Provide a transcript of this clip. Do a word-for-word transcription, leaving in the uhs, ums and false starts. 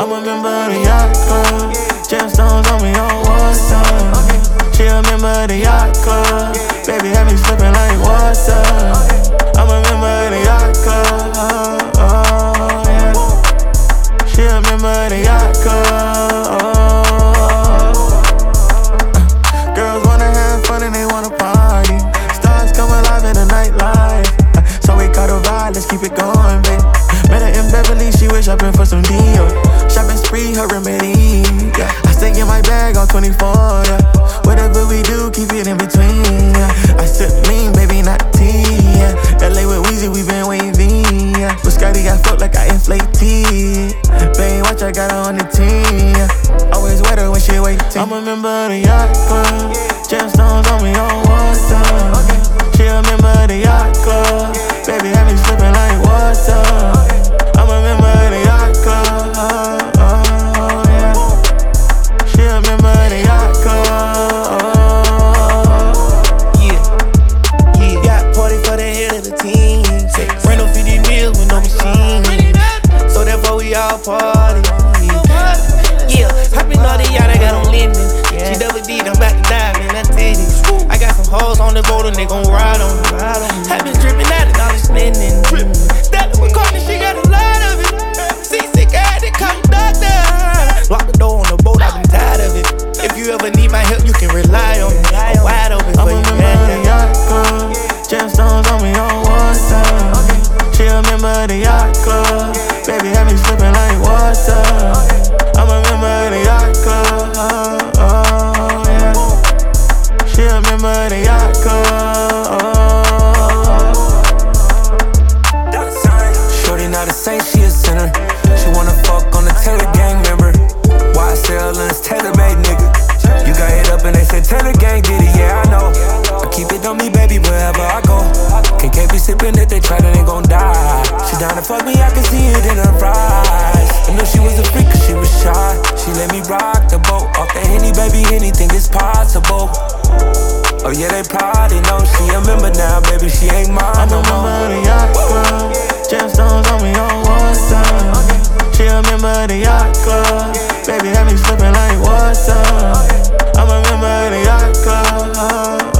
I'm a member of the yacht club. Gemstones on me on what's up. She a member of the yacht club. Baby had me slipping like what's up. I'm a member of the yacht club. Oh, oh, yeah. She a member of the yacht club. Oh. Girls wanna have fun and they wanna party. Stars come alive in the nightlife. So we caught a ride, let's keep it going, babe. Met her in Beverly, she was shopping for some deal. Shopping spree, her remedy, yeah. I stay in my bag on twenty-four, yeah. Whatever we do, keep it in between, yeah. I sip lean, baby, not tea, yeah. L A with Weezy, we been wavy, yeah. But Scotty got fucked like I inflate tea. Babe, watch, I got her on the team, yeah. Always wet her when she waiting. I'm a member of the yacht club. Gemstones on me on what's up. She a member of the yacht club. Baby, had me slipping like what's up. I'm a member of the yacht club. Oh, oh, yeah. She a member of the yacht club. Oh. Yeah, yeah. Got party for the head of the team. Randall fifty meals with no machine. So therefore we all party. Yeah, hopping all the yacht, I got on linen. She double D, I'm about to dive in that titty. I got some hoes on the boat and they gon' ride on me. I been drippin' out and all this linen. That little McCartney, she got a lot of it. C-sick, I had to call the doctor. Lock the door on the boat, I've been tired of it. If you ever need my help, you can rely on me. I'm wide open for I'm you. a member of the yacht club. Gemstones on me on what's up. She a member of the yacht club. Baby had me slipping like what's up. I'm a member of the yacht club. Oh, oh, yeah. She a member of the yacht club. Oh. Shorty not a saint, she a sinner. She wanna fuck on the Taylor gang member. Y S L and it's Taylor made, nigga. You got hit up and they said Taylor gang did it, yeah, I know. I keep it on me, baby, wherever I go. Can't, can't be sipping if they try, then they gon' die. She down to fuck me, I can see it in her eyes. I knew she was a freak cause she was shy. She let me rock the boat. Off the Henny, baby, anything is possible. Oh yeah, they probably know she a member now, baby, she ain't mine I'm no a member more. of the yacht club. Gemstones on me on what's up. She a member of the yacht club. Baby had me slipping like what's up. I'm a member of the yacht club.